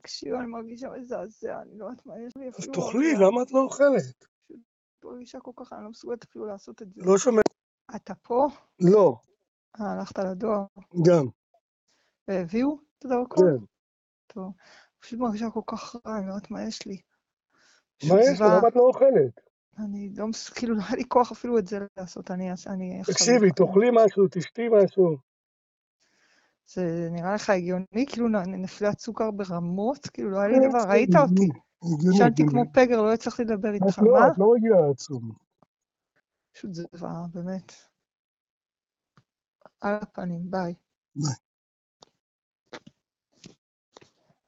תקשיב, אני מרגישה מזעזע, אני לא יודעת מה יש לי אז אפילו... תאכלי, למה את לא אוכלת? מרגישה כל כך, אני לא מסוגלת אפילו לעשות את זה. לא שומע. אתה פה? לא, הלכת לדואר. גם. והביאו את הדרכון? כן. טוב. פשוט מרגישה כל כך רע, אני לא יודעת מה יש לי. מה יש לך? למה את לא אוכלת? אני לא, כאילו, לא היה לי כוח אפילו את זה לעשות, אני תקשיבי, תאכלי משהו, תשתי משהו. זה נראה לך הגיוני, כאילו נפילת סוכר ברמות, כאילו לא היה לי דבר, ראית אותי. ישנתי כמו פגר, לא הצלחתי לדבר איתך, מה? את לא רגילה לעצום. פשוט זה דבר, באמת. על הפנים, ביי. ביי.